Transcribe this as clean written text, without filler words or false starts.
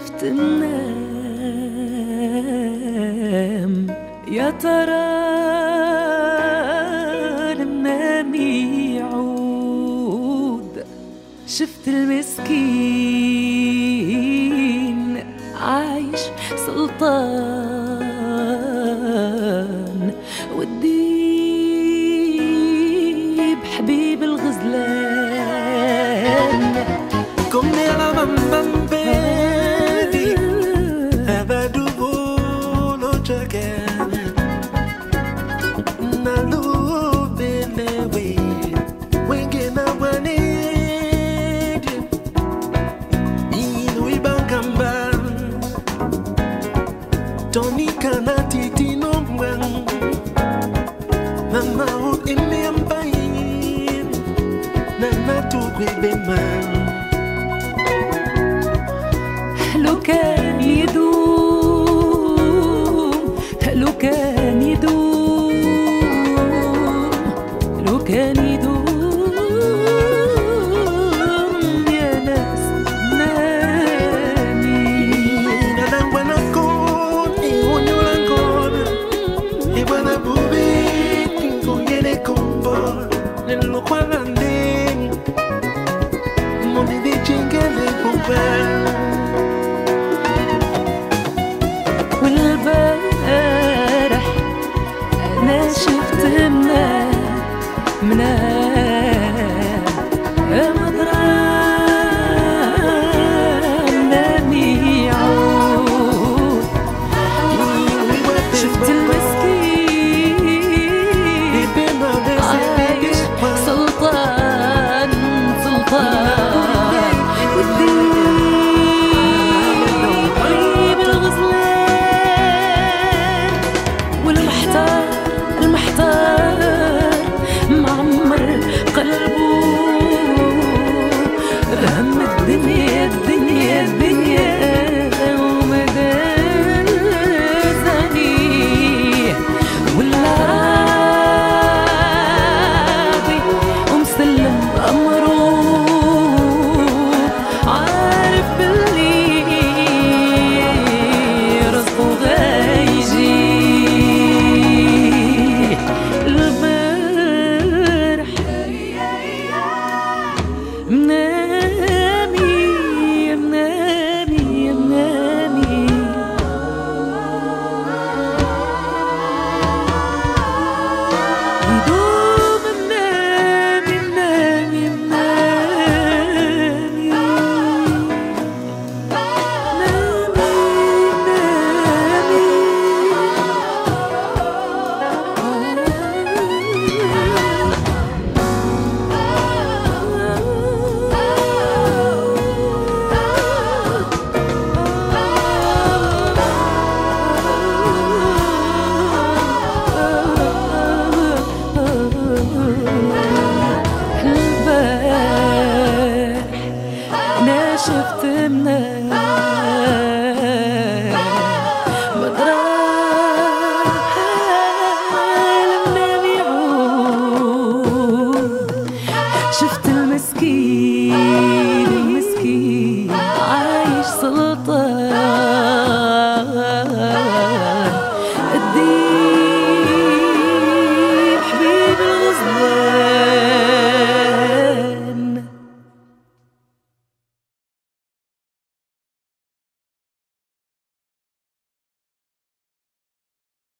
خفت ننام، يا ترى المنام يعود. شفت المسكين عايش سلطان، والديب حبيب الغزلان. Come la bambambedi abadu bolo chagan na lubelewe wenge na wanedi inu ibangamba Tony kanati tino mwang mama o ime ambain na natu kwebeman. لو كان يدوم، لو كان يدوم، لو كان يدوم.